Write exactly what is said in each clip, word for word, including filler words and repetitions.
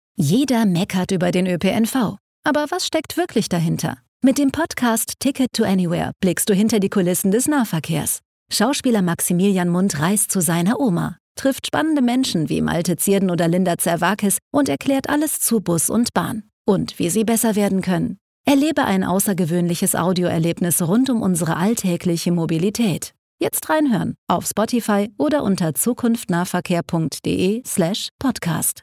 Jeder meckert über den Ö P N V. Aber was steckt wirklich dahinter? Mit dem Podcast Ticket to Anywhere blickst du hinter die Kulissen des Nahverkehrs. Schauspieler Maximilian Mundt reist zu seiner Oma, trifft spannende Menschen wie Malte Zierden oder Linda Zerwakis und erklärt alles zu Bus und Bahn. Und wie sie besser werden können. Erlebe ein außergewöhnliches Audioerlebnis rund um unsere alltägliche Mobilität. Jetzt reinhören auf Spotify oder unter zukunftnahverkehr.de slash podcast.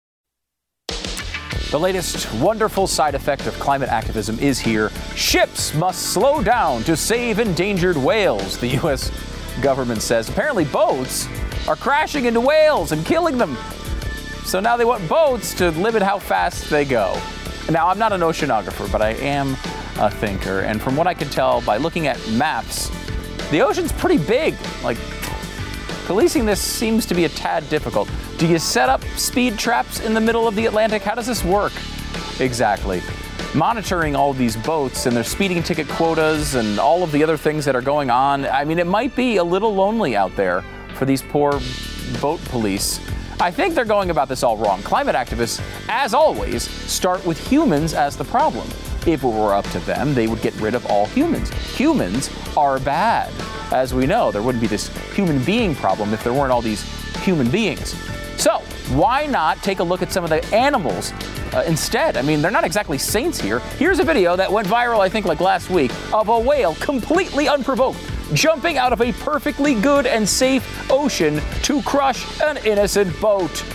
The latest wonderful side effect of climate activism is here. Ships must slow down to save endangered whales, the U S government says. Apparently boats are crashing into whales and killing them. So now they want boats to limit how fast they go. Now, I'm not an oceanographer, but I am a thinker. And from what I can tell by looking at maps, the ocean's pretty big. Like, policing this seems to be a tad difficult. Do you set up speed traps in the middle of the Atlantic? How does this work exactly? Monitoring all of these boats and their speeding ticket quotas and all of the other things that are going on, I mean, it might be a little lonely out there for these poor boat police. I think they're going about this all wrong. Climate activists, as always, start with humans as the problem. If it were up to them, they would get rid of all humans. Humans are bad. As we know, there wouldn't be this human being problem if there weren't all these human beings. So, why not take a look at some of the animals uh, instead? I mean, they're not exactly saints here. Here's a video that went viral, I think, like last week, of a whale completely unprovoked, jumping out of a perfectly good and safe ocean to crush an innocent boat.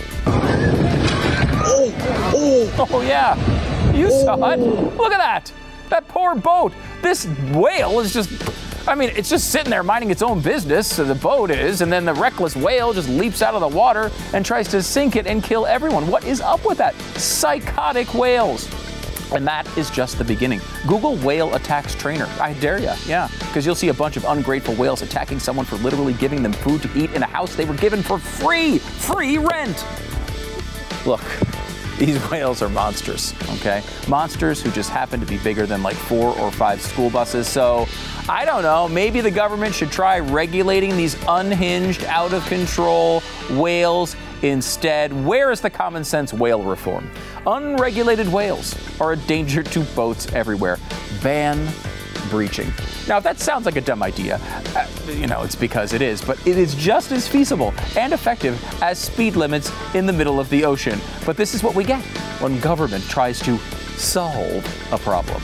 Oh, oh, oh yeah. You saw it. Look at that. That poor boat. This whale is just, I mean, it's just sitting there minding its own business, so the boat is, and then the reckless whale just leaps out of the water and tries to sink it and kill everyone. What is up with that? Psychotic whales. And that is just the beginning. Google whale attacks trainer. I dare ya, yeah, because you'll see a bunch of ungrateful whales attacking someone for literally giving them food to eat in a house they were given for free, free rent. Look, these whales are monsters, okay? Monsters who just happen to be bigger than like four or five school buses. So, I don't know, maybe the government should try regulating these unhinged, out of control whales instead. Where is the common sense whale reform? Unregulated whales are a danger to boats everywhere. Ban breaching. Now, if that sounds like a dumb idea, uh, you know, it's because it is, but it is just as feasible and effective as speed limits in the middle of the ocean. But this is what we get when government tries to solve a problem.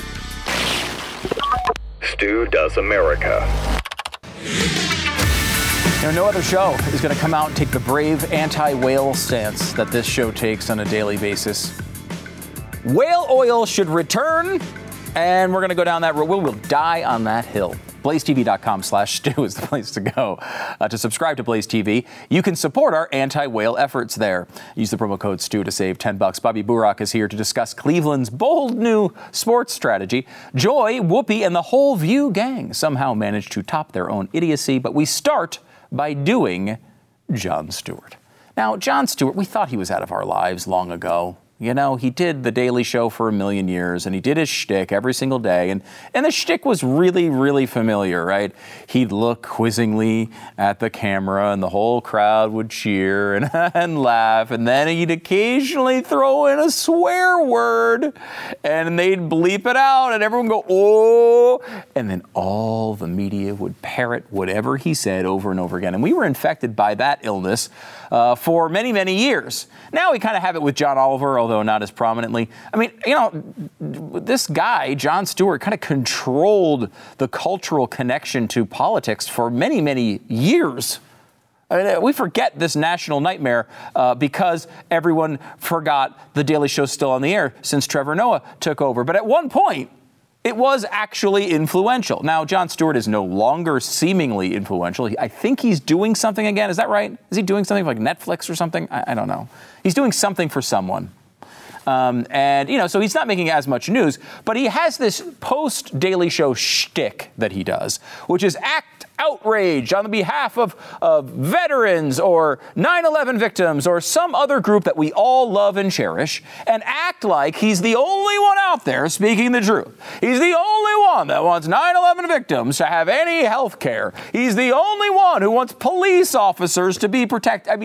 Stu Does America. You know, no other show is going to come out and take the brave anti-whale stance that this show takes on a daily basis. Whale oil should return, and we're going to go down that road. We will die on that hill. Blaze T V dot com slash Stu is the place to go uh, to subscribe to Blaze T V. You can support our anti-whale efforts there. Use the promo code Stu to save ten bucks. Bobby Burak is here to discuss Cleveland's bold new sports strategy. Joy, Whoopi, and the whole View gang somehow managed to top their own idiocy, but we start by doing Jon Stewart. Now, Jon Stewart, we thought he was out of our lives long ago. You know, he did The Daily Show for a million years, and he did his shtick every single day, and, and the shtick was really, really familiar, right? He'd look quizzingly at the camera, and the whole crowd would cheer and, and laugh, and then he'd occasionally throw in a swear word, and they'd bleep it out, and everyone would go, oh, and then all the media would parrot whatever he said over and over again, and we were infected by that illness uh, for many, many years. Now we kind of have it with John Oliver, although not as prominently. I mean, you know, this guy, Jon Stewart, kind of controlled the cultural connection to politics for many, many years. I mean, we forget this national nightmare uh, because everyone forgot The Daily Show's still on the air since Trevor Noah took over. But at one point, it was actually influential. Now, Jon Stewart is no longer seemingly influential. I think he's doing something again. Is that right? Is he doing something like Netflix or something? I, I don't know. He's doing something for someone. Um, and, you know, so he's not making as much news, but he has this post-Daily Show shtick that he does, which is act outrage on the behalf of, of veterans or nine eleven victims or some other group that we all love and cherish, and act like he's the only one out there speaking the truth. He's the only one that wants nine eleven victims to have any health care. He's the only one who wants police officers to be protected. I mean,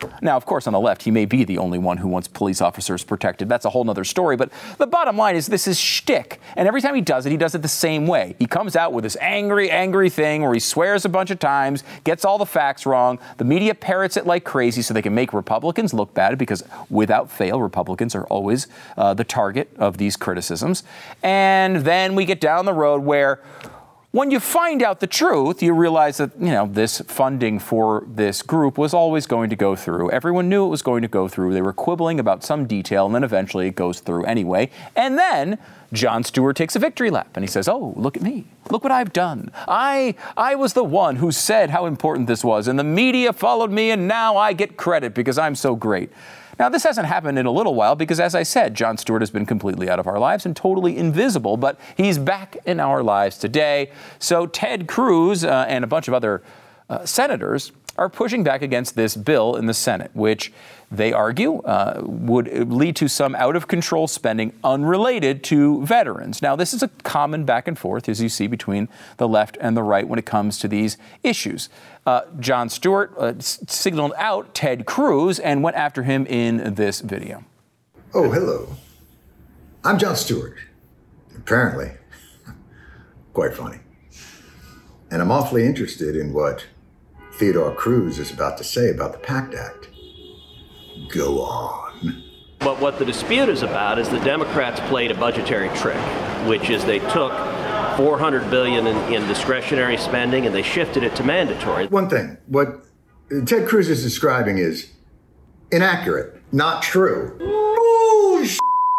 Now, of course, on the left, he may be the only one who wants police officers protected. That's a whole other story. But the bottom line is this is shtick. And every time he does it, he does it the same way. He comes out with this angry, angry thing where he swears a bunch of times, gets all the facts wrong. The media parrots it like crazy so they can make Republicans look bad, because without fail, Republicans are always uh, the target of these criticisms. And then we get down the road where, when you find out the truth, you realize that, you know, this funding for this group was always going to go through. Everyone knew it was going to go through. They were quibbling about some detail, and then eventually it goes through anyway. And then Jon Stewart takes a victory lap, and he says, oh, look at me. Look what I've done. I I was the one who said how important this was, and the media followed me, and now I get credit because I'm so great. Now, this hasn't happened in a little while because, as I said, Jon Stewart has been completely out of our lives and totally invisible, but he's back in our lives today. So Ted Cruz uh, and a bunch of other uh, senators are pushing back against this bill in the Senate, which they argue uh, would lead to some out-of-control spending unrelated to veterans. Now, this is a common back and forth, as you see, between the left and the right when it comes to these issues. Uh, Jon Stewart uh, s- signaled out Ted Cruz and went after him in this video. Oh, hello. I'm Jon Stewart. Apparently. Quite funny. And I'm awfully interested in what Theodore Cruz is about to say about the PACT Act. Go on. But what the dispute is about is the Democrats played a budgetary trick, which is they took four hundred billion dollars in, in discretionary spending and they shifted it to mandatory. One thing, what Ted Cruz is describing is inaccurate, not true. Bullshit.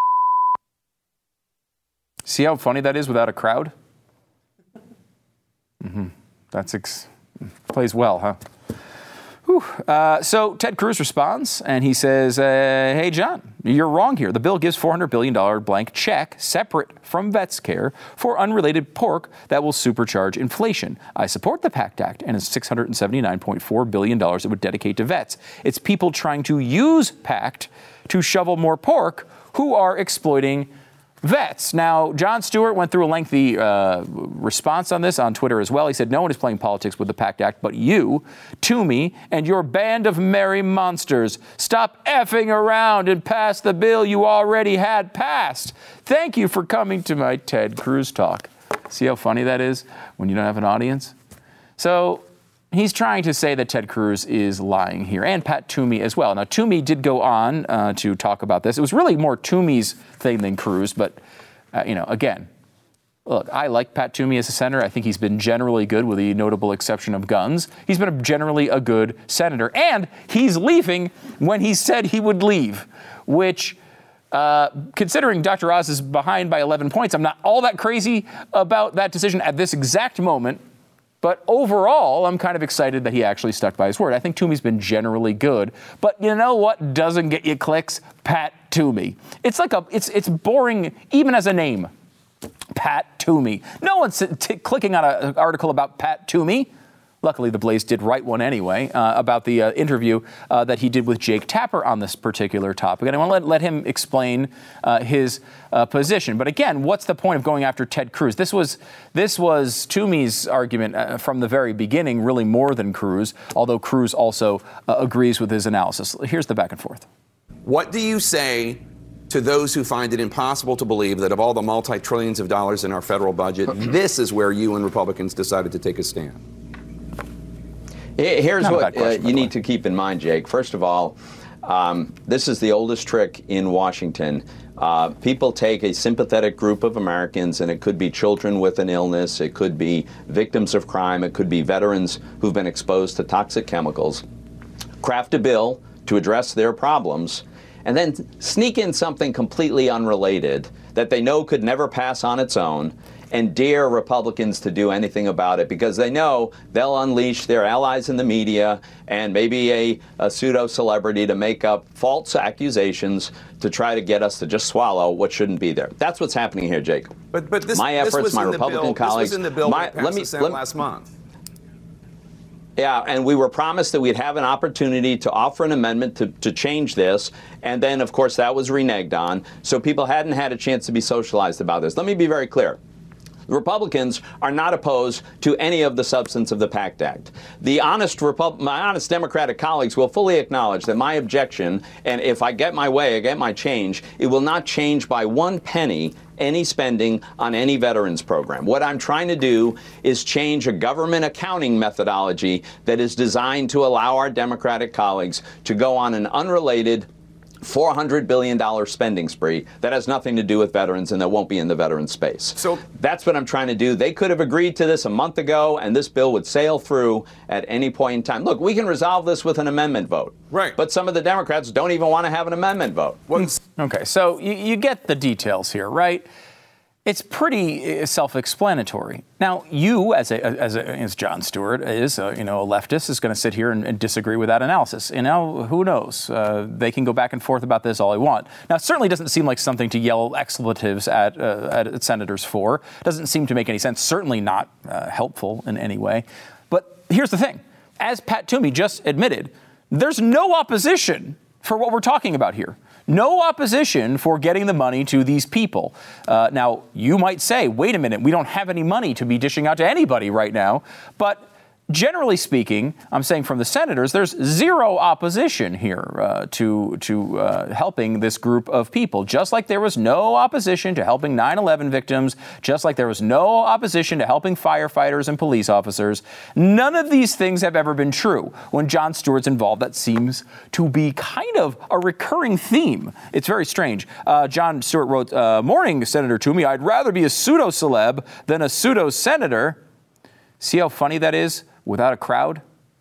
See how funny that is without a crowd? Mm-hmm. That's ex- plays well, huh? Whew. Uh, so Ted Cruz responds, and he says, uh, hey, John, you're wrong here. The bill gives four hundred billion dollars blank check separate from vets care for unrelated pork that will supercharge inflation. I support the PACT Act and its six hundred seventy-nine point four billion dollars it would dedicate to vets. It's people trying to use PACT to shovel more pork who are exploiting vets. Now, Jon Stewart went through a lengthy uh, response on this on Twitter as well. He said, no one is playing politics with the PACT Act but you, Toomey, and your band of merry monsters. Stop effing around and pass the bill you already had passed. Thank you for coming to my Ted Cruz talk. See how funny that is when you don't have an audience? So he's trying to say that Ted Cruz is lying here, and Pat Toomey as well. Now, Toomey did go on uh, to talk about this. It was really more Toomey's thing than Cruz, but, uh, you know, again, look, I like Pat Toomey as a senator. I think he's been generally good, with the notable exception of guns. He's been a generally a good senator, and he's leaving when he said he would leave, which, uh, considering Doctor Oz is behind by eleven points, I'm not all that crazy about that decision at this exact moment. But overall, I'm kind of excited that he actually stuck by his word. I think Toomey's been generally good. But you know what doesn't get you clicks? Pat Toomey. It's like a, it's it's boring even as a name. Pat Toomey. No one's t- clicking on a, an article about Pat Toomey. Luckily, the Blaze did write one anyway uh, about the uh, interview uh, that he did with Jake Tapper on this particular topic. And I want to let, let him explain uh, his uh, position. But again, what's the point of going after Ted Cruz? This was this was Toomey's argument uh, from the very beginning, really more than Cruz, although Cruz also uh, agrees with his analysis. Here's the back and forth. What do you say to those who find it impossible to believe that of all the multi-trillions of dollars in our federal budget, this is where you and Republicans decided to take a stand? Here's Not what uh, you need to keep in mind, Jake. First of all, um, this is the oldest trick in Washington. Uh, people take a sympathetic group of Americans, and it could be children with an illness, it could be victims of crime, it could be veterans who've been exposed to toxic chemicals, craft a bill to address their problems, and then sneak in something completely unrelated that they know could never pass on its own, and dare Republicans to do anything about it, because they know they'll unleash their allies in the media and maybe a, a pseudo-celebrity to make up false accusations to try to get us to just swallow what shouldn't be there. That's what's happening here, Jake. But, but this, my efforts, this was my in Republican the bill, colleagues. This was in the bill my, that passed let me, the Senate let, last month. Yeah, and we were promised that we'd have an opportunity to offer an amendment to, to change this, and then, of course, that was reneged on, so people hadn't had a chance to be socialized about this. Let me be very clear. Republicans are not opposed to any of the substance of the PACT Act. The honest Repub- my honest Democratic colleagues will fully acknowledge that my objection, and if I get my way, I get my change, it will not change by one penny any spending on any veterans program. What I'm trying to do is change a government accounting methodology that is designed to allow our Democratic colleagues to go on an unrelated four hundred billion dollars spending spree that has nothing to do with veterans and that won't be in the veteran space. So that's what I'm trying to do. They could have agreed to this a month ago, and this bill would sail through at any point in time. Look, we can resolve this with an amendment vote. Right. But some of the Democrats don't even want to have an amendment vote. Okay, so you, you get the details here, right? It's pretty self-explanatory. Now, you, as a, as, a, as Jon Stewart is, a, you know, a leftist, is going to sit here and, and disagree with that analysis. You know, who knows? Uh, they can go back and forth about this all they want. Now, it certainly doesn't seem like something to yell expletives at, uh, at senators for. Doesn't seem to make any sense. Certainly not uh, helpful in any way. But here's the thing. As Pat Toomey just admitted, there's no opposition for what we're talking about here. No opposition for getting the money to these people. Uh, now, you might say, wait a minute, we don't have any money to be dishing out to anybody right now. But generally speaking, I'm saying from the senators, there's zero opposition here uh, to, to uh, helping this group of people. Just like there was no opposition to helping nine eleven victims, just like there was no opposition to helping firefighters and police officers. None of these things have ever been true. When Jon Stewart's involved, that seems to be kind of a recurring theme. It's very strange. Uh, Jon Stewart wrote, uh, morning, Senator Toomey, I'd rather be a pseudo-celeb than a pseudo-senator. See how funny that is? Without a crowd?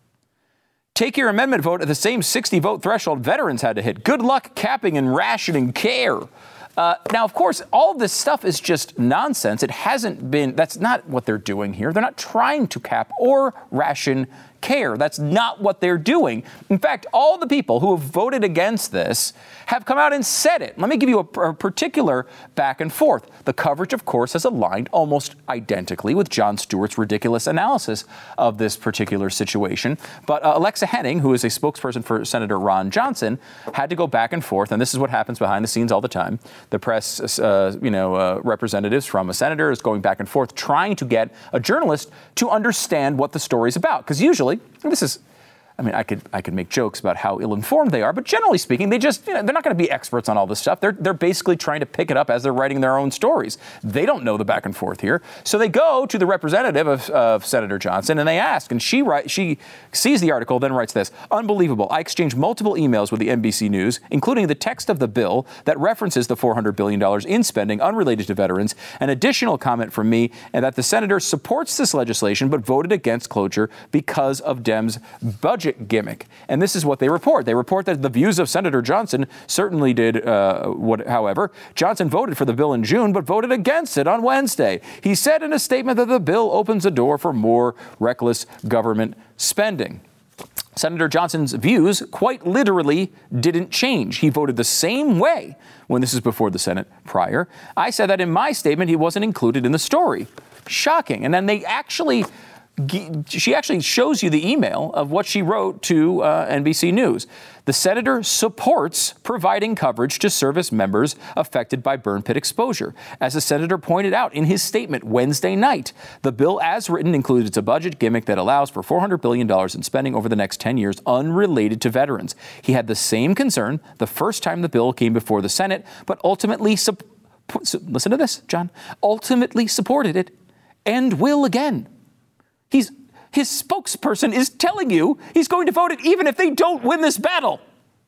Take your amendment vote at the same sixty vote threshold veterans had to hit. Good luck capping and rationing care. Uh, now, of course, all of this stuff is just nonsense. It hasn't been, that's not what they're doing here. They're not trying to cap or ration care. That's not what they're doing. In fact, all the people who have voted against this have come out and said it. Let me give you a, a particular back and forth. The coverage, of course, has aligned almost identically with Jon Stewart's ridiculous analysis of this particular situation. But uh, Alexa Henning, who is a spokesperson for Senator Ron Johnson, had to go back and forth. And this is what happens behind the scenes all the time. The press, uh, you know, uh, representatives from a senator is going back and forth trying to get a journalist to understand what the story's about. Because usually, this is, I mean, I could I could make jokes about how ill-informed they are, but generally speaking, they just, you know, they're not going to be experts on all this stuff. They're they're basically trying to pick it up as they're writing their own stories. They don't know the back and forth here, so they go to the representative of, of Senator Johnson and they ask, and she write she sees the article, then writes this: "Unbelievable! I exchanged multiple emails with the N B C News, including the text of the bill that references the four hundred billion dollars in spending unrelated to veterans. An additional comment from me, and that the senator supports this legislation but voted against cloture because of Dems' budget gimmick." And this is what they report. They report that the views of Senator Johnson certainly did, uh, what, however, Johnson voted for the bill in June, but voted against it on Wednesday. He said in a statement that the bill opens a door for more reckless government spending. Senator Johnson's views quite literally didn't change. He voted the same way when this is before the Senate prior. I said that in my statement he wasn't included in the story. Shocking. And then they actually... She actually shows you the email of what she wrote to uh, N B C News. The senator supports providing coverage to service members affected by burn pit exposure. As the senator pointed out in his statement Wednesday night, the bill as written includes a budget gimmick that allows for four hundred billion dollars in spending over the next ten years unrelated to veterans. He had the same concern the first time the bill came before the Senate, but ultimately, su- su- listen to this, John, ultimately supported it and will again. He's, his spokesperson is telling you he's going to vote it even if they don't win this battle.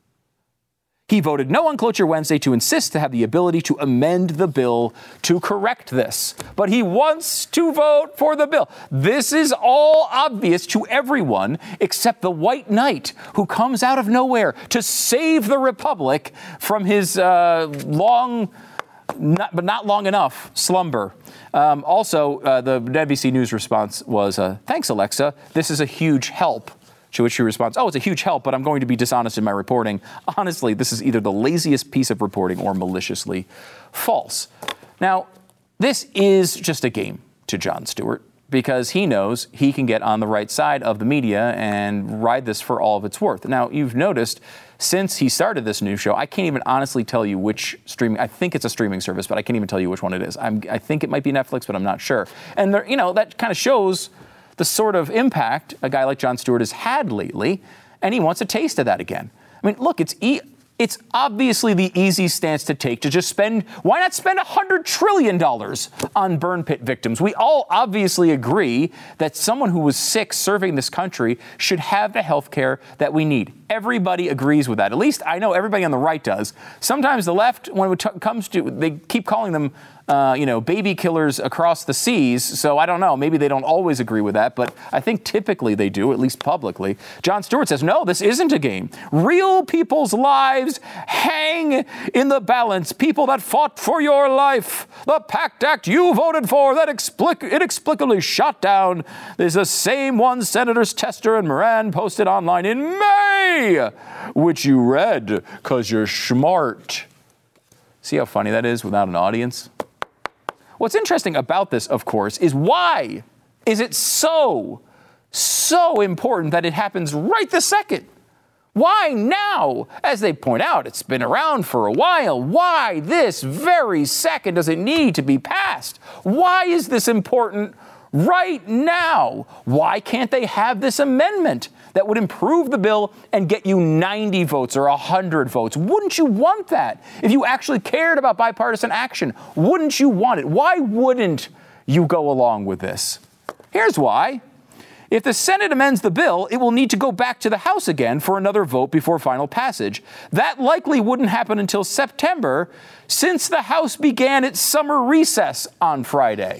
He voted no on cloture Wednesday to insist to have the ability to amend the bill to correct this. But he wants to vote for the bill. This is all obvious to everyone except the white knight who comes out of nowhere to save the republic from his uh, long... Not, but not long enough, slumber. Um, also, uh, the N B C News response was, uh, thanks, Alexa. This is a huge help. To which she responds, oh, it's a huge help, but I'm going to be dishonest in my reporting. Honestly, this is either the laziest piece of reporting or maliciously false. Now, this is just a game to Jon Stewart because he knows he can get on the right side of the media and ride this for all of it's worth. Now, you've noticed since he started this new show. I can't even honestly tell you which streaming. I think it's a streaming service, but I can't even tell you which one it is. I'm, I think it might be Netflix, but I'm not sure. And there, you know, that kind of shows the sort of impact a guy like Jon Stewart has had lately, and he wants a taste of that again. I mean, look, it's e- it's obviously the easy stance to take to just spend, why not spend one hundred trillion dollars on burn pit victims? We all obviously agree that someone who was sick serving this country should have the health care that we need. Everybody agrees with that. At least I know everybody on the right does. Sometimes the left, when it t- comes to, they keep calling them Uh, you know, baby killers across the seas. So I don't know. Maybe they don't always agree with that, but I think typically they do, at least publicly. Jon Stewart says, no, this isn't a game. Real people's lives hang in the balance. People that fought for your life. The PACT Act you voted for that explic- inexplicably shot down is the same one Senators Tester and Moran posted online in May, which you read because you're smart. See how funny that is without an audience? What's interesting about this, of course, is why is it so, so important that it happens right this second? Why now? As they point out, it's been around for a while. Why this very second does it need to be passed? Why is this important right now? Why can't they have this amendment that would improve the bill and get you ninety votes or one hundred votes? Wouldn't you want that? If you actually cared about bipartisan action, wouldn't you want it? Why wouldn't you go along with this? Here's why. If the Senate amends the bill, it will need to go back to the House again for another vote before final passage. That likely wouldn't happen until September, since the House began its summer recess on Friday.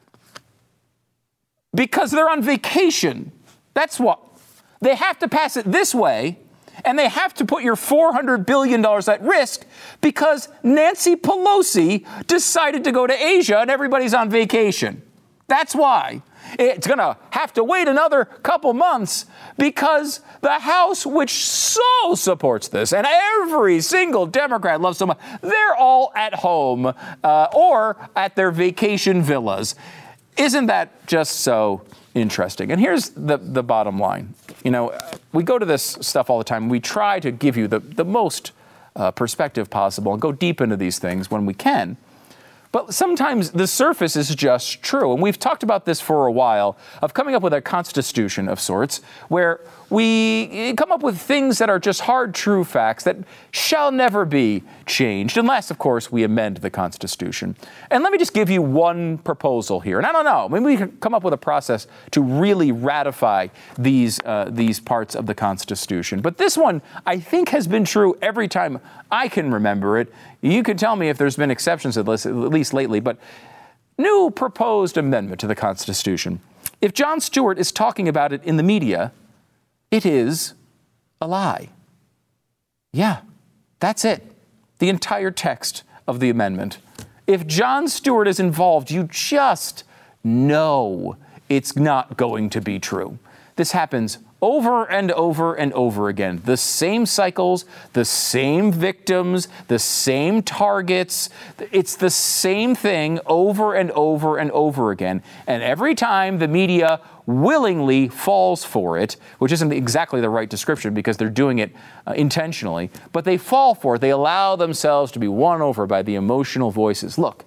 Because they're on vacation. That's what. They have to pass it this way, and they have to put your four hundred billion dollars at risk because Nancy Pelosi decided to go to Asia and everybody's on vacation. That's why. It's going to have to wait another couple months because the House, which so supports this, and every single Democrat loves so much, they're all at home uh, or at their vacation villas. Isn't that just so interesting? And here's the, the bottom line. You know, we go to this stuff all the time. We try to give you the, the most uh, perspective possible and go deep into these things when we can. But sometimes the surface is just true. And we've talked about this for a while, of coming up with a constitution of sorts, where we come up with things that are just hard, true facts that shall never be changed, unless, of course, we amend the Constitution. And let me just give you one proposal here. And I don't know, maybe we can come up with a process to really ratify these, uh, these parts of the Constitution. But this one, I think, has been true every time I can remember it. You can tell me if there's been exceptions to this, at least lately, but new proposed amendment to the Constitution. If Jon Stewart is talking about it in the media, it is a lie. Yeah, that's it. The entire text of the amendment. If Jon Stewart is involved, you just know it's not going to be true. This happens over and over and over again. The same cycles, the same victims, the same targets. It's the same thing over and over and over again. And every time the media willingly falls for it, which isn't exactly the right description because they're doing it uh, intentionally, but they fall for it. They allow themselves to be won over by the emotional voices. Look,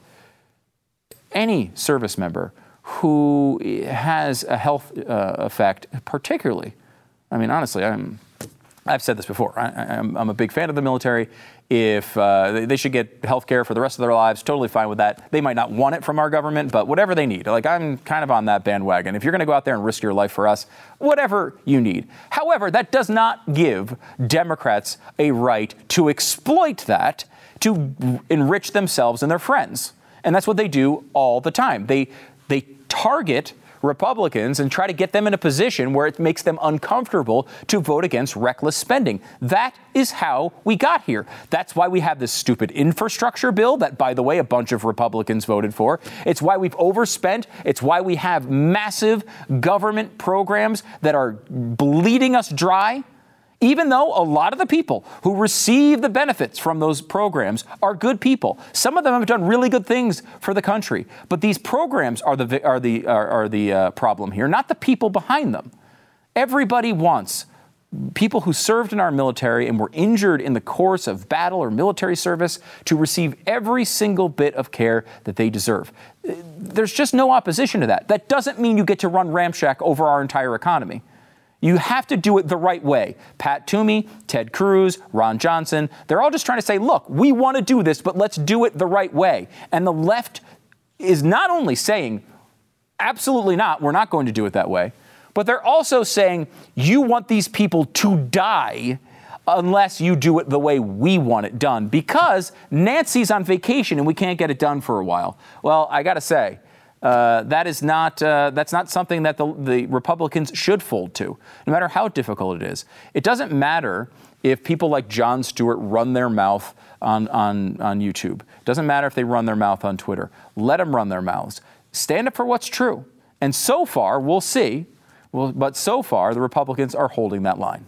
any service member who has a health uh, effect, particularly, I mean, honestly, I'm, I've said this before. I, I'm, I'm a big fan of the military. If uh, they, they should get health care for the rest of their lives, totally fine with that. They might not want it from our government, but whatever they need. Like, I'm kind of on that bandwagon. If you're going to go out there and risk your life for us, whatever you need. However, that does not give Democrats a right to exploit that to enrich themselves and their friends. And that's what they do all the time. They they target Republicans and try to get them in a position where it makes them uncomfortable to vote against reckless spending. That is how we got here. That's why we have this stupid infrastructure bill that, by the way, a bunch of Republicans voted for. It's why we've overspent. It's why we have massive government programs that are bleeding us dry. Even though a lot of the people who receive the benefits from those programs are good people. Some of them have done really good things for the country. But these programs are the are the are, are the uh, problem here, not the people behind them. Everybody wants people who served in our military and were injured in the course of battle or military service to receive every single bit of care that they deserve. There's just no opposition to that. That doesn't mean you get to run ramshack over our entire economy. You have to do it the right way. Pat Toomey, Ted Cruz, Ron Johnson, they're all just trying to say, look, we want to do this, but let's do it the right way. And the left is not only saying, absolutely not, we're not going to do it that way, but they're also saying, you want these people to die unless you do it the way we want it done, because Nancy's on vacation and we can't get it done for a while. Well, I got to say, Uh, that is not uh, that's not something that the, the Republicans should fold to, no matter how difficult it is. It doesn't matter if people like Jon Stewart run their mouth on, on, on YouTube. It doesn't matter if they run their mouth on Twitter. Let them run their mouths. Stand up for what's true. And so far, we'll see, well, but so far, the Republicans are holding that line.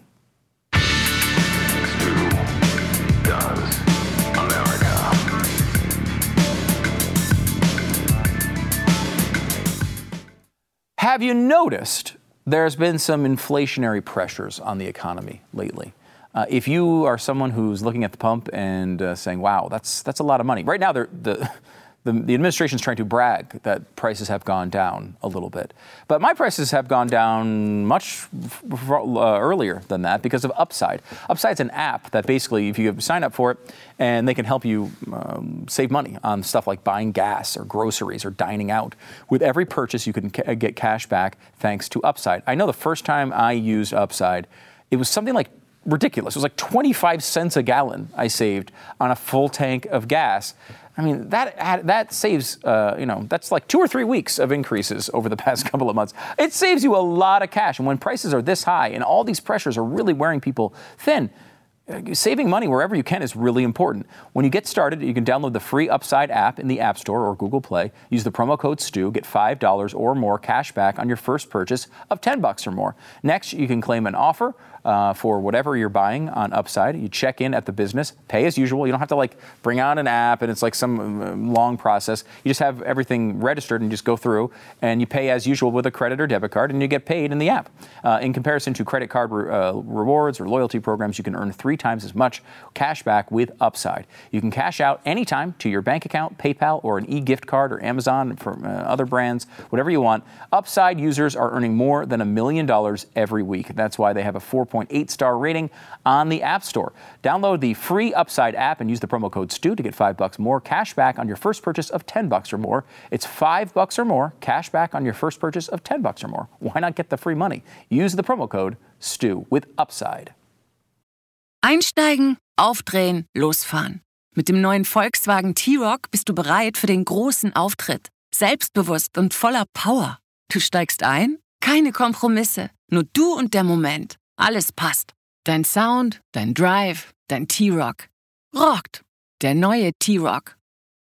Have you noticed there's been some inflationary pressures on the economy lately? Uh, if you are someone who's looking at the pump and uh, saying, wow, that's that's a lot of money. Right now, the, the, the administration's trying to brag that prices have gone down a little bit. But my prices have gone down much f- uh, earlier than that because of Upside. Upside's an app that basically, if you sign up for it, and they can help you um, save money on stuff like buying gas or groceries or dining out. With every purchase, you can ca- get cash back thanks to Upside. I know the first time I used Upside, it was something like ridiculous. It was like twenty-five cents a gallon I saved on a full tank of gas. I mean, that that saves, uh, you know, that's like two or three weeks of increases over the past couple of months. It saves you a lot of cash. And when prices are this high and all these pressures are really wearing people thin, saving money wherever you can is really important. When you get started, you can download the free Upside app in the App Store or Google Play. Use the promo code STU, get five dollars or more cash back on your first purchase of ten bucks or more. Next, you can claim an offer uh, for whatever you're buying on Upside. You check in at the business, pay as usual. You don't have to like bring out an app and it's like some uh, long process. You just have everything registered and you just go through and you pay as usual with a credit or debit card and you get paid in the app. Uh, in comparison to credit card re- uh, rewards or loyalty programs, you can earn three times as much cash back with Upside. You can cash out anytime to your bank account, PayPal, or an e-gift card or Amazon from uh, other brands, whatever you want. Upside users are earning more than a million dollars every week. That's why they have a four point eight star rating on the App Store. Download the free Upside app and use the promo code STU to get five bucks more cash back on your first purchase of ten bucks or more. It's five bucks or more cash back on your first purchase of ten bucks or more. Why not get the free money? Use the promo code STU with Upside. Einsteigen, aufdrehen, losfahren. Mit dem neuen Volkswagen T-Roc bist du bereit für den großen Auftritt. Selbstbewusst und voller Power. Du steigst ein, keine Kompromisse, nur du und der Moment. Alles passt. Dein Sound, dein Drive, dein T-Roc. Rockt. Der neue T-Roc.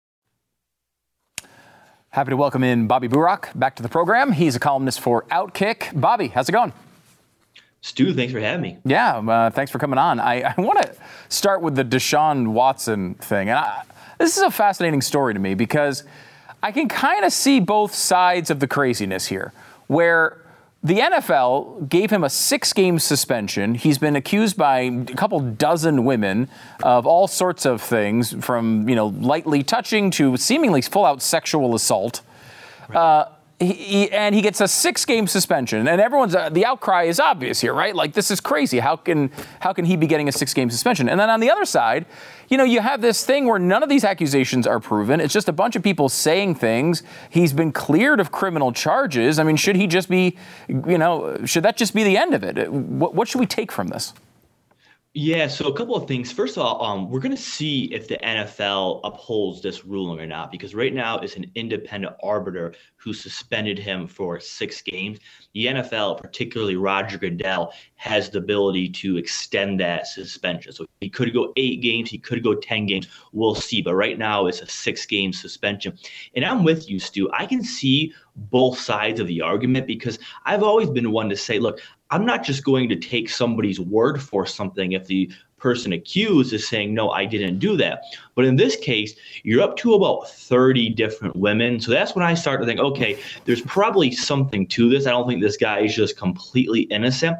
Happy to welcome in Bobby Burack back to the program. He's a columnist for Outkick. Bobby, how's it going? Stu, thanks for having me. Yeah, uh, thanks for coming on. I, I want to start with the Deshaun Watson thing. And I, this is a fascinating story to me because I can kind of see both sides of the craziness here, where the N F L gave him a six-game suspension. He's been accused by a couple dozen women of all sorts of things, from, you know, lightly touching to seemingly full-out sexual assault. Right. Uh, He, he, and he gets a six-game suspension, and everyone's uh, the outcry is obvious here, right? Like, this is crazy. How can how can he be getting a six-game suspension? And then on the other side, you know, you have this thing where none of these accusations are proven. It's just a bunch of people saying things. He's been cleared of criminal charges. I mean, should he just be, you know, should that just be the end of it? What, what should we take from this? Yeah, so a couple of things. First of all, um, we're going to see if the N F L upholds this ruling or not, because right now it's an independent arbiter who suspended him for six games. The N F L, particularly Roger Goodell, has the ability to extend that suspension. So he could go eight games, he could go ten games. We'll see. But right now it's a six-game suspension. And I'm with you, Stu. I can see both sides of the argument because I've always been one to say, look, I'm not just going to take somebody's word for something if the person accused is saying, no, I didn't do that. But in this case, you're up to about thirty different women. So that's when I start to think, okay, there's probably something to this. I don't think this guy is just completely innocent.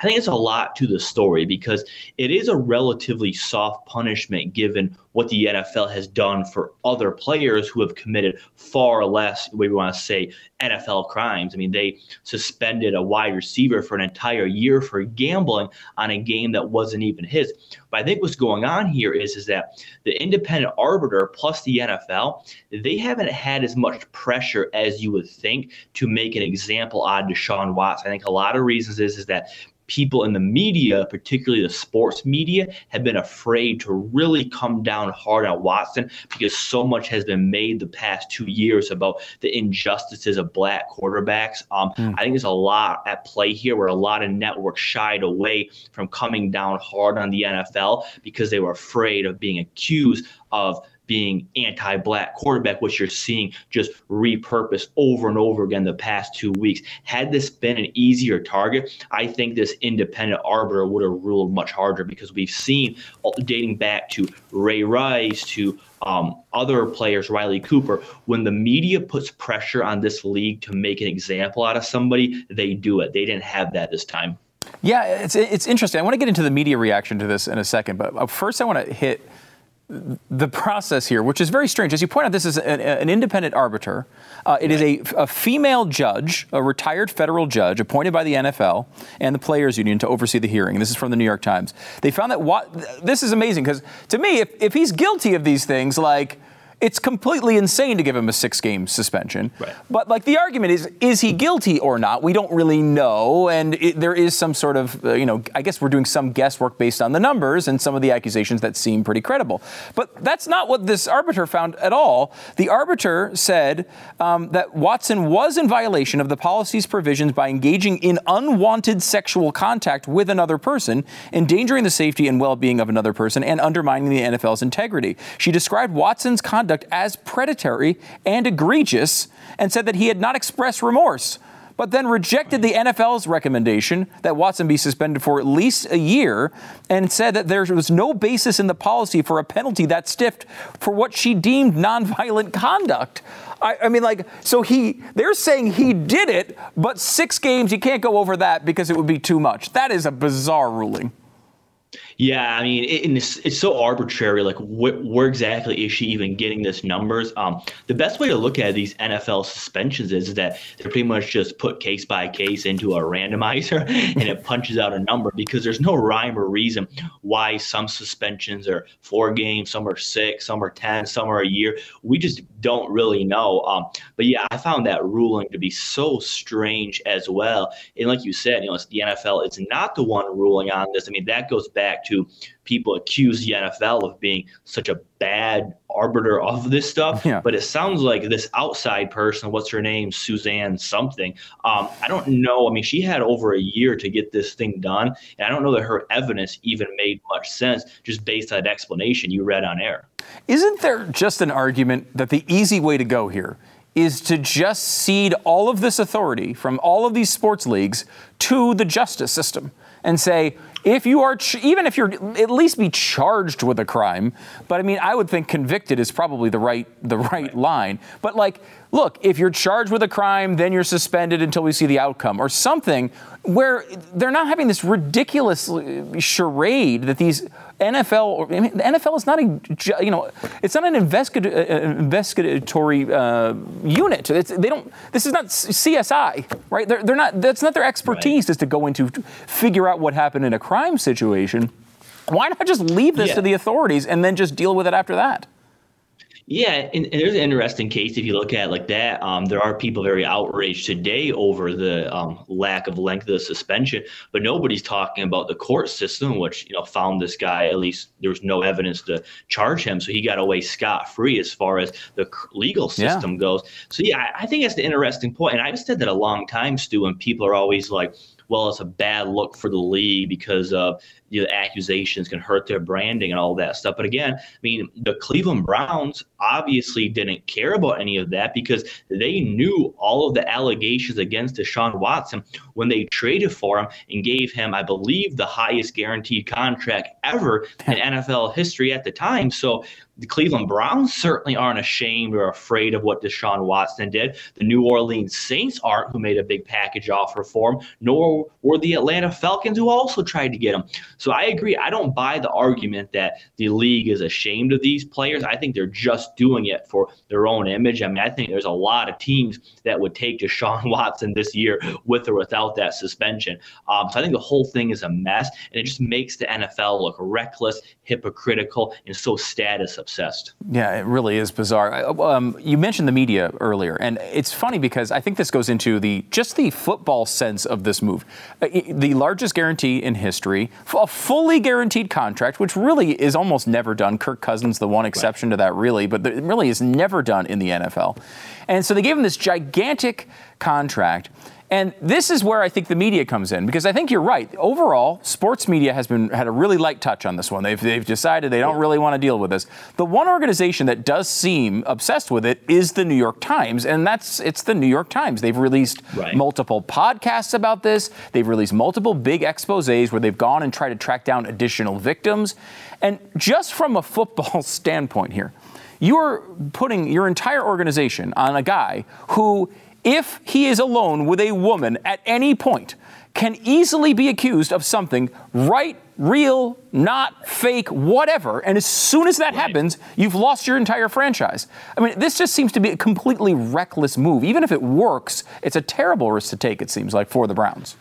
I think it's a lot to the story because it is a relatively soft punishment given what the N F L has done for other players who have committed far less, we want to say, N F L crimes. I mean, they suspended a wide receiver for an entire year for gambling on a game that wasn't even his. But I think what's going on here is, is that the independent arbiter plus the N F L, they haven't had as much pressure as you would think to make an example out of Deshaun Watson. I think a lot of reasons is, is that people in the media, particularly the sports media, have been afraid to really come down hard on Watson because so much has been made the past two years about the injustices of black quarterbacks. Um, mm. I think there's a lot at play here where a lot of networks shied away from coming down hard on the N F L because they were afraid of being accused of being anti-black quarterback, which you're seeing just repurposed over and over again the past two weeks. Had this been an easier target, I think this independent arbiter would have ruled much harder because we've seen, dating back to Ray Rice, to um, other players, Riley Cooper, when the media puts pressure on this league to make an example out of somebody, they do it. They didn't have that this time. Yeah, it's it's interesting. I want to get into the media reaction to this in a second, but first I want to hit the process here, which is very strange. As you point out, this is an, an independent arbiter. Uh, it is a, a female judge, a retired federal judge appointed by the N F L and the Players Union to oversee the hearing. This is from the New York Times. They found that what, this is amazing because to me, if, if he's guilty of these things, like, it's completely insane to give him a six-game suspension. Right. But, like, the argument is, is he guilty or not? We don't really know. And it, there is some sort of, uh, you know, I guess we're doing some guesswork based on the numbers and some of the accusations that seem pretty credible. But that's not what this arbiter found at all. The arbiter said um, that Watson was in violation of the policy's provisions by engaging in unwanted sexual contact with another person, endangering the safety and well-being of another person, and undermining the N F L's integrity. She described Watson's conduct as predatory and egregious and said that he had not expressed remorse, but then rejected the N F L's recommendation that Watson be suspended for at least a year and said that there was no basis in the policy for a penalty that stiff for what she deemed nonviolent conduct. I, I mean, like, so he, they're saying he did it, but six games, you can't go over that because it would be too much. That is a bizarre ruling. Yeah, I mean, it, it's, it's so arbitrary. Like, wh- where exactly is she even getting this numbers? Um, the best way to look at these N F L suspensions is that they're pretty much just put case by case into a randomizer and it punches out a number because there's no rhyme or reason why some suspensions are four games, some are six, some are ten, some are a year. We just don't really know. Um, but yeah, I found that ruling to be so strange as well. And like you said, you know, it's the N F L. It's not the one ruling on this. I mean, that goes back to people accuse the N F L of being such a bad arbiter of this stuff. Yeah. But it sounds like this outside person, what's her name, Suzanne something. Um, I don't know. I mean, she had over a year to get this thing done. And I don't know that her evidence even made much sense just based on that explanation you read on air. Isn't there just an argument that the easy way to go here is to just cede all of this authority from all of these sports leagues to the justice system and say, if you are, ch- even if you're at least be charged with a crime, but I mean, I would think convicted is probably the right, the right line. But like, look, if you're charged with a crime, then you're suspended until we see the outcome or something where they're not having this ridiculous charade that these N F L, I mean, the N F L is not a, you know, it's not an investigative, uh, investigatory uh, unit. It's, they don't, this is not C S I, right? They're, they're not, that's not their expertise, right, is to go into, to figure out what happened in a crime situation. Why not just leave this yeah. to the authorities and then just deal with it after that? Yeah, and, and there's an interesting case if you look at it like that. Um, there are people very outraged today over the um, lack of length of the suspension, but nobody's talking about the court system, which, you know, found this guy, at least there was no evidence to charge him, so he got away scot-free as far as the legal system yeah. goes. So yeah, I, I think that's the interesting point, and I've said that a long time, Stu, and people are always like, well, it's a bad look for the league because of, you know, accusations can hurt their branding and all that stuff. But again, I mean, the Cleveland Browns obviously didn't care about any of that because they knew all of the allegations against Deshaun Watson when they traded for him and gave him, I believe, the highest guaranteed contract ever in N F L history at the time. So The Cleveland Browns certainly aren't ashamed or afraid of what Deshaun Watson did. The New Orleans Saints aren't, who made a big package offer for him, nor were the Atlanta Falcons, who also tried to get him. So I agree. I don't buy the argument that the league is ashamed of these players. I think they're just doing it for their own image. I mean, I think there's a lot of teams that would take Deshaun Watson this year with or without that suspension. Um, so I think the whole thing is a mess, and it just makes the N F L look reckless, hypocritical, and so status obsessed. Yeah, it really is bizarre. Um, you mentioned the media earlier, and it's funny because I think this goes into the just the football sense of this move. Uh, the largest guarantee in history, a fully guaranteed contract, which really is almost never done. Kirk Cousins, the one exception right. to that, really, but it really is never done in the N F L. And so they gave him this gigantic contract. And this is where I think the media comes in, because I think you're right. Overall, sports media has been had a really light touch on this one. They've, they've decided they don't really want to deal with this. The one organization that does seem obsessed with it is the New York Times, and that's it's the New York Times. They've released right. multiple podcasts about this. They've released multiple big exposés where they've gone and tried to track down additional victims. And just from a football standpoint here, you're putting your entire organization on a guy who, if he is alone with a woman at any point, can easily be accused of something right, real, not fake, whatever. And as soon as that right. happens, you've lost your entire franchise. I mean, this just seems to be a completely reckless move. Even if it works, it's a terrible risk to take, it seems like, for the Browns.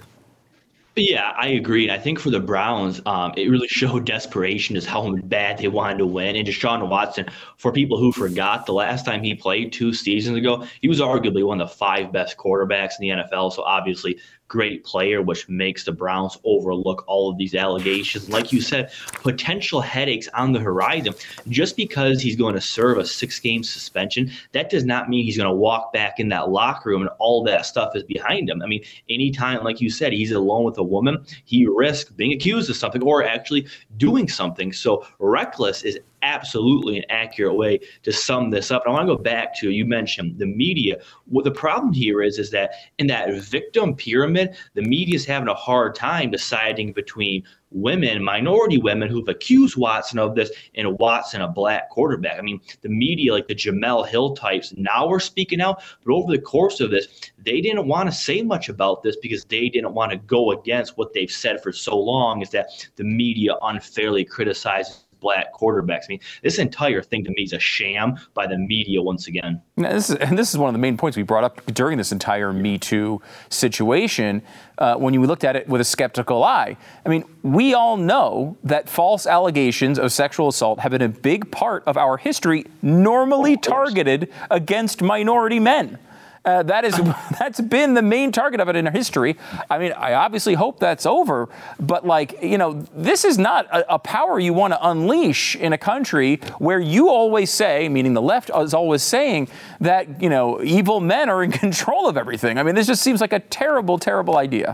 Yeah, I agree. I think for the Browns, um, it really showed desperation as how bad they wanted to win. And Deshaun Watson, for people who forgot, the last time he played two seasons ago, he was arguably one of the five best quarterbacks in the N F L. So obviously, great player, which makes the Browns overlook all of these allegations. Like you said, potential headaches on the horizon. Just because he's going to serve a six-game suspension, that does not mean he's going to walk back in that locker room and all that stuff is behind him. I mean, anytime, like you said, he's alone with a woman, he risks being accused of something or actually doing something. So reckless is absolutely an accurate way to sum this up. And I want to go back to, you mentioned the media. What the problem here is, is that in that victim pyramid, the media is having a hard time deciding between women, minority women who've accused Watson of this, and Watson, a black quarterback. I mean, the media, like the Jamel Hill types, now are speaking out, but over the course of this, they didn't want to say much about this because they didn't want to go against what they've said for so long, is that the media unfairly criticizes black quarterbacks. I mean, this entire thing to me is a sham by the media once again. Now, this is, and this is one of the main points we brought up during this entire Me Too situation uh, when you looked at it with a skeptical eye. I mean, we all know that false allegations of sexual assault have been a big part of our history, normally targeted against minority men. Uh, that is, that's been the main target of it in our history. I mean, I obviously hope that's over, but like, you know, this is not a, a power you want to unleash in a country where you always say, meaning the left is always saying that, you know, evil men are in control of everything. I mean, this just seems like a terrible, terrible idea.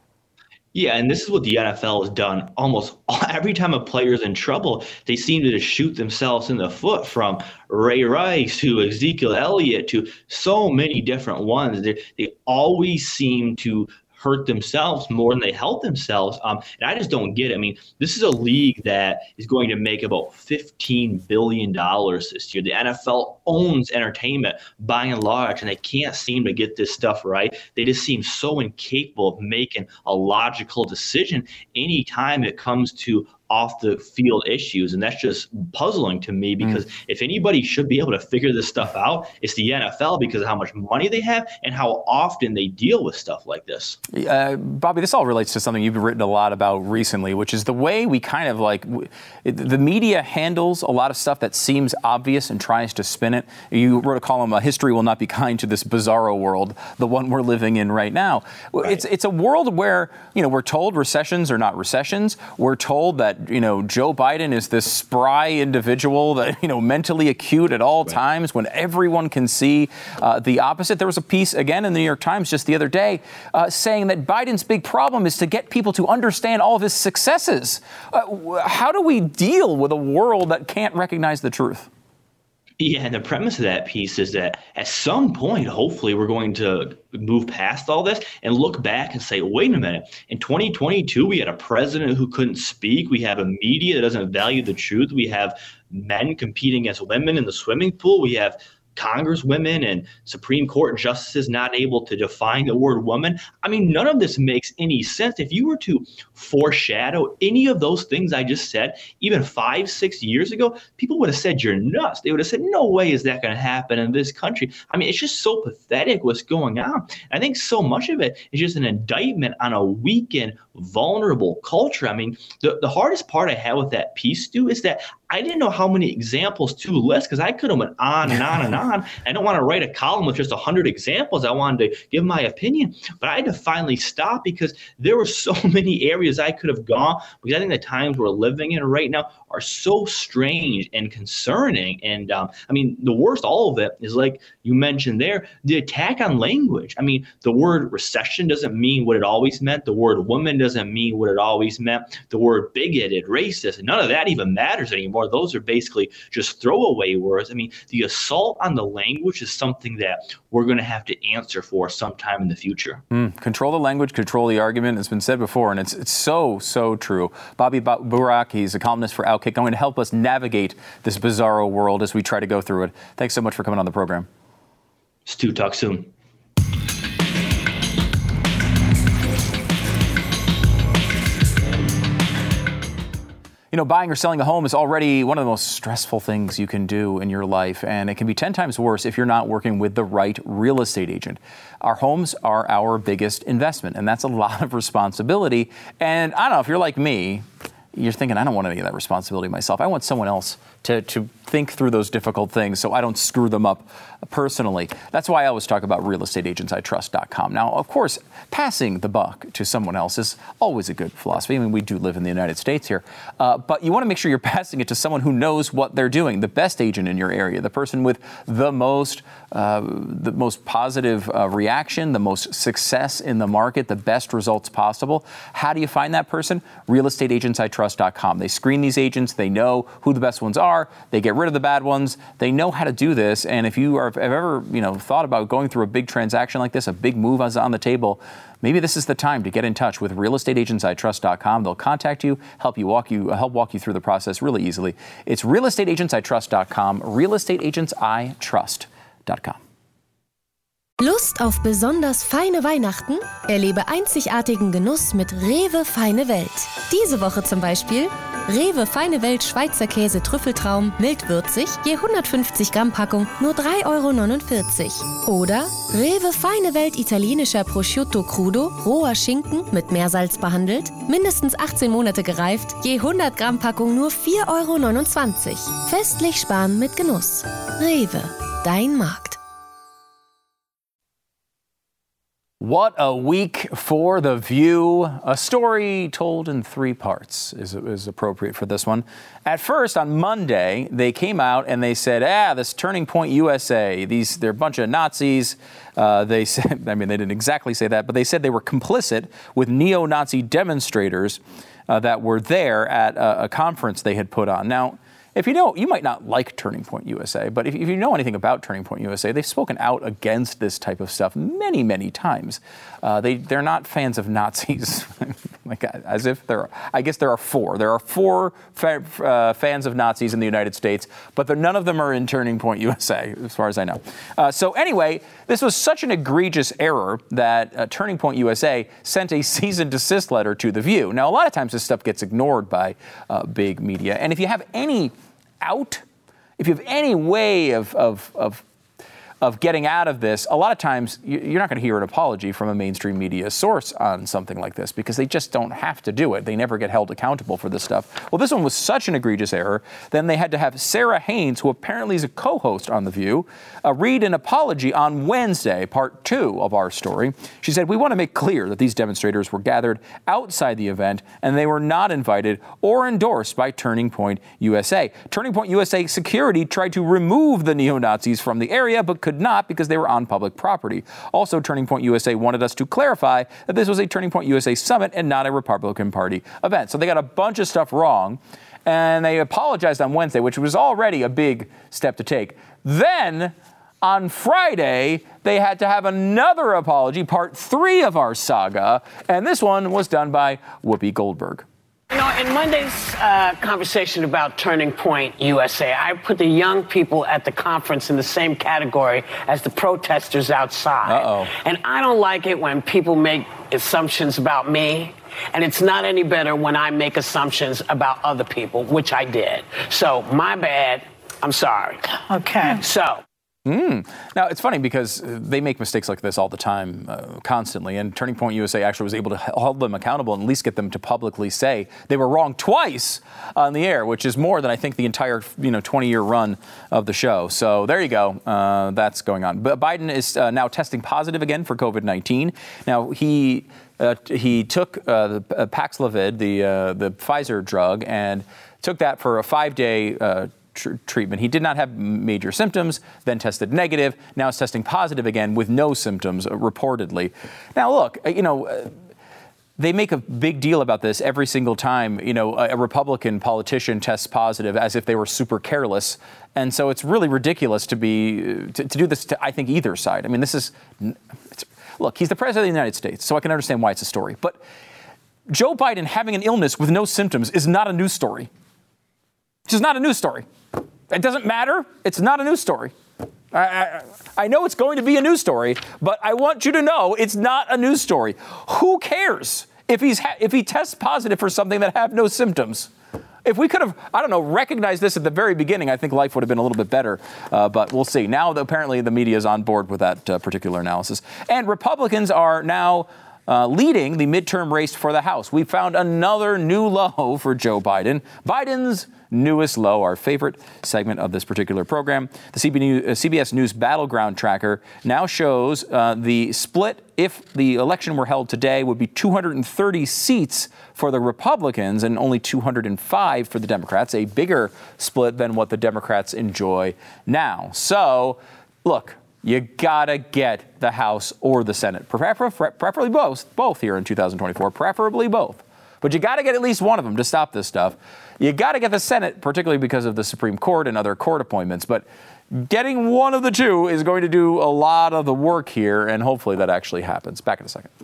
Yeah, and this is what the N F L has done almost every time a player's in trouble. They seem to just shoot themselves in the foot, from Ray Rice to Ezekiel Elliott to so many different ones. They, they always seem to hurt themselves more than they help themselves. Um, and I just don't get it. I mean, this is a league that is going to make about fifteen billion dollars this year. The N F L owns entertainment by and large, and they can't seem to get this stuff right. They just seem so incapable of making a logical decision anytime it comes to off the field issues. And that's just puzzling to me, because mm. if anybody should be able to figure this stuff out, it's the N F L, because of how much money they have and how often they deal with stuff like this. Uh, Bobby, this all relates to something you've written a lot about recently, which is the way we kind of like the media handles a lot of stuff that seems obvious and tries to spin it. You wrote a column, uh, "History will not be kind to this bizarro world," the one we're living in right now. Right. It's it's a world where, you know, we're told recessions are not recessions. We're told that, you know, Joe Biden is this spry individual that, you know, mentally acute at all right. times, when everyone can see uh, the opposite. There was a piece, again, in the New York Times just the other day uh, saying that Biden's big problem is to get people to understand all of his successes. Uh, how do we deal with a world that can't recognize the truth? Yeah, and the premise of that piece is that at some point, hopefully, we're going to move past all this and look back and say, wait a minute, in twenty twenty-two, we had a president who couldn't speak. We have a media that doesn't value the truth. We have men competing against women in the swimming pool. We have Congresswomen and Supreme Court justices not able to define the word woman. I mean, none of this makes any sense. If you were to foreshadow any of those things I just said, even five, six years ago, people would have said you're nuts. They would have said, no way is that going to happen in this country. I mean, it's just so pathetic what's going on. I think so much of it is just an indictment on a weakened, vulnerable culture. I mean, the, the hardest part I had with that piece, Stu, is that I didn't know how many examples to list because I could have went on and on and on. I don't want to write a column with just one hundred examples. I wanted to give my opinion, but I had to finally stop because there were so many areas I could have gone, because I think the times we're living in right now are so strange and concerning. And um, I mean, the worst all of it is, like you mentioned there, the attack on language. I mean, the word recession doesn't mean what it always meant. The word woman doesn't mean what it always meant. The word bigoted, racist, none of that even matters anymore. Those are basically just throwaway words. I mean, the assault on the language is something that we're going to have to answer for sometime in the future. Mm, control the language, control the argument. It's been said before, and it's it's so, so true. Bobby Burack, he's a columnist for Outkick, going to help us navigate this bizarro world as we try to go through it. Thanks so much for coming on the program. Stu, talk soon. You know, buying or selling a home is already one of the most stressful things you can do in your life, and it can be ten times worse if you're not working with the right real estate agent. Our homes are our biggest investment, and that's a lot of responsibility. And I don't know, if you're like me, you're thinking, I don't want any of that responsibility myself. I want someone else to, to think through those difficult things so I don't screw them up personally. That's why I always talk about real estate agents I trust dot com. Now, of course, passing the buck to someone else is always a good philosophy. I mean, we do live in the United States here. Uh, but you want to make sure you're passing it to someone who knows what they're doing, the best agent in your area, the person with the most uh, the most positive uh, reaction, the most success in the market, the best results possible. How do you find that person? real estate agents I trust dot com. They screen these agents. They know who the best ones are. They get rid of the bad ones. They know how to do this. And if you are, have ever, you know, thought about going through a big transaction like this, a big move is on the table, maybe this is the time to get in touch with real estate agents I trust dot com. They'll contact you, help you walk you, help walk you through the process really easily. It's real estate agents I trust dot com. real estate agents I trust dot com. Lust auf besonders feine Weihnachten? Erlebe einzigartigen Genuss mit Rewe Feine Welt. Diese Woche zum Beispiel Rewe Feine Welt Schweizer Käse Trüffeltraum mildwürzig, je hundertfünfzig Gramm Packung nur drei Euro neunundvierzig. Oder Rewe Feine Welt italienischer Prosciutto Crudo, roher Schinken mit Meersalz behandelt, mindestens achtzehn Monate gereift, je hundert Gramm Packung nur vier Euro neunundzwanzig. Festlich sparen mit Genuss. Rewe, dein Markt. What a week for The View. A story told in three parts is, is appropriate for this one. At first, on Monday, they came out and they said, ah, this Turning Point U S A, these, they're a bunch of Nazis. Uh, they said, I mean, they didn't exactly say that, but they said they were complicit with neo-Nazi demonstrators uh, that were there at a, a conference they had put on. Now, if you know, you might not like Turning Point U S A, but if, if you know anything about Turning Point U S A, they've spoken out against this type of stuff many, many times. Uh, they, they're not fans of Nazis, like as if there are, I guess there are four. There are four fa- uh, fans of Nazis in the United States, but none of them are in Turning Point U S A, as far as I know. Uh, so anyway, this was such an egregious error that uh, Turning Point U S A sent a cease and desist letter to The View. Now, a lot of times this stuff gets ignored by uh, big media, and if you have any out, if you have any way of, of, of, of getting out of this, a lot of times you're not going to hear an apology from a mainstream media source on something like this because they just don't have to do it. They never get held accountable for this stuff. Well, this one was such an egregious error, then they had to have Sarah Haynes, who apparently is a co-host on The View, uh, read an apology on Wednesday, part two of our story. She said, we want to make clear that these demonstrators were gathered outside the event and they were not invited or endorsed by Turning Point U S A. Turning Point U S A security tried to remove the neo-Nazis from the area, but could not because they were on public property. Also, Turning Point U S A wanted us to clarify that this was a Turning Point U S A summit and not a Republican Party event. So they got a bunch of stuff wrong. and they apologized on Wednesday, which was already a big step to take. Then, on Friday, they had to have another apology, part three of our saga, and this one was done by Whoopi Goldberg. You know, in Monday's uh, conversation about Turning Point U S A, I put the young people at the conference in the same category as the protesters outside. Uh-oh. And I don't like it when people make assumptions about me. And it's not any better when I make assumptions about other people, which I did. So, my bad. I'm sorry. Okay. So. Mm. Now, it's funny because they make mistakes like this all the time, uh, constantly, and Turning Point U S A actually was able to hold them accountable and at least get them to publicly say they were wrong twice on the air, which is more than I think the entire, you know, twenty-year run of the show. So there you go. Uh, that's going on. But Biden is uh, now testing positive again for covid nineteen. Now, he uh, he took uh, the uh, Paxlovid, the, uh, the Pfizer drug, and took that for a five-day uh Tr- treatment. He did not have major symptoms, then tested negative. Now is testing positive again with no symptoms, uh, reportedly. Now, look, uh, you know, uh, they make a big deal about this every single time, you know, a, a Republican politician tests positive as if they were super careless. And so it's really ridiculous to be, uh, to, to do this to, I think, either side. I mean, this is, it's, look, he's the president of the United States, so I can understand why it's a story. But Joe Biden having an illness with no symptoms is not a news story. It's just not a news story. It doesn't matter. It's not a news story. I, I, I know it's going to be a news story, but I want you to know it's not a news story. Who cares if he's ha- if he tests positive for something that have no symptoms? If we could have, I don't know, recognized this at the very beginning, I think life would have been a little bit better. Uh, but we'll see. Now, apparently, the media is on board with that uh, particular analysis. And Republicans are now Uh, leading the midterm race for the House. We found another new low for Joe Biden. Biden's newest low, our favorite segment of this particular program. The C B S News Battleground Tracker now shows uh, the split, if the election were held today, would be two hundred thirty seats for the Republicans and only two hundred five for the Democrats, a bigger split than what the Democrats enjoy now. So, look, you gotta get the House or the Senate, preferably both, both here in two thousand twenty-four, preferably both. But you gotta get at least one of them to stop this stuff. You gotta get the Senate, particularly because of the Supreme Court and other court appointments. But getting one of the two is going to do a lot of the work here, and hopefully that actually happens. Back in a second.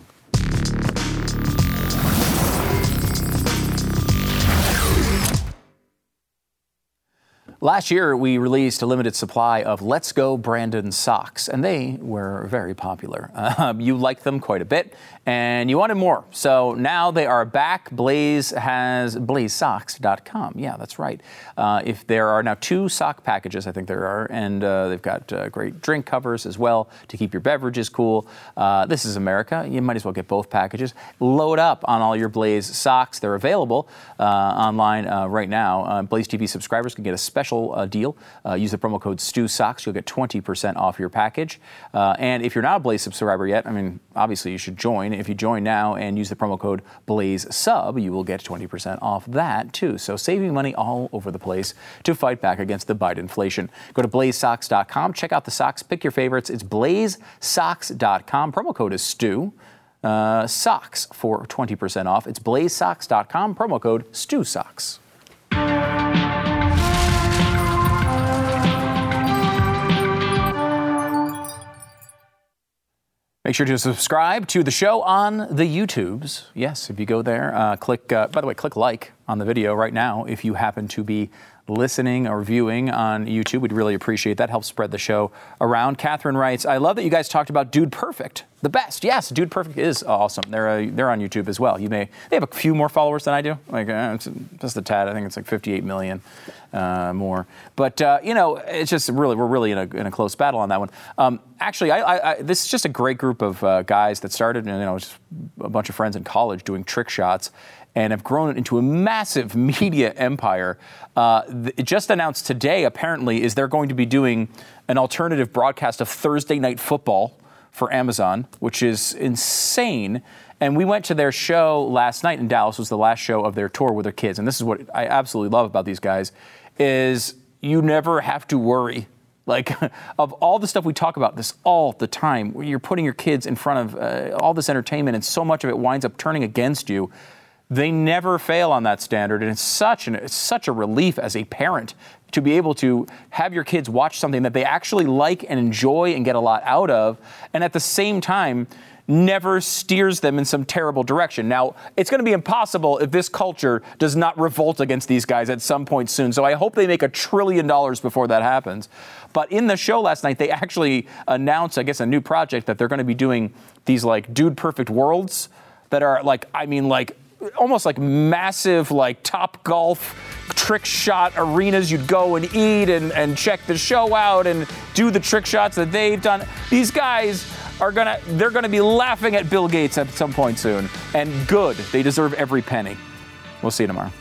Last year, we released a limited supply of Let's Go Brandon socks, and they were very popular. Uh, you liked them quite a bit, and you wanted more. So now they are back. Blaze has blaze socks dot com. Yeah, that's right. Uh, if there are now two sock packages, I think there are, and uh, they've got uh, great drink covers as well to keep your beverages cool. Uh, this is America. You might as well get both packages. Load up on all your Blaze socks. They're available uh, online uh, right now. Uh, Blaze T V subscribers can get a special Uh, deal. Uh, use the promo code STUSOCKS. You'll get twenty percent off your package. Uh, and if you're not a Blaze subscriber yet, I mean, obviously you should join. If you join now and use the promo code BLAZESUB, you will get twenty percent off that too. So saving money all over the place to fight back against the Biden inflation. Go to blaze socks dot com. Check out the socks. Pick your favorites. It's blaze socks dot com. Promo code is STU. Uh, socks for twenty percent off. It's blaze socks dot com. Promo code STUSOCKS. Make sure to subscribe to the show on the YouTubes. Yes, if you go there, uh, click, uh, by the way, click like on the video right now if you happen to be listening or viewing on YouTube. We'd really appreciate that. Helps spread the show around. Catherine writes, I love that you guys talked about Dude Perfect. The best. Yes, Dude Perfect is awesome. They're uh, they're on YouTube as well. You may they have a few more followers than I do. Like uh, it's just a tad. I think it's like fifty-eight million uh, more. But uh, you know, it's just really we're really in a in a close battle on that one. Um, actually, I, I, I, this is just a great group of uh, guys that started. You know, just a bunch of friends in college doing trick shots, and have grown into a massive media empire. Uh, it just announced today, apparently, is they're going to be doing an alternative broadcast of Thursday Night Football for Amazon, which is insane. And we went to their show last night in Dallas. It was the last show of their tour with their kids. And this is what I absolutely love about these guys, is you never have to worry. Like, of all the stuff we talk about this all the time, where you're putting your kids in front of uh, all this entertainment and so much of it winds up turning against you. They never fail on that standard, and it's such an it's such a relief as a parent to be able to have your kids watch something that they actually like and enjoy and get a lot out of, and at the same time never steers them in some terrible direction. Now, it's going to be impossible if this culture does not revolt against these guys at some point soon. So I hope they make a trillion dollars before that happens. But in the show last night, they actually announced, I guess, a new project that they're going to be doing these like Dude Perfect worlds that are like, I mean, like almost like massive, like Top Golf trick shot arenas. You'd go and eat and, and check the show out and do the trick shots that they've done. These guys are gonna, they're gonna be laughing at Bill Gates at some point soon. And good, they deserve every penny. We'll see you tomorrow.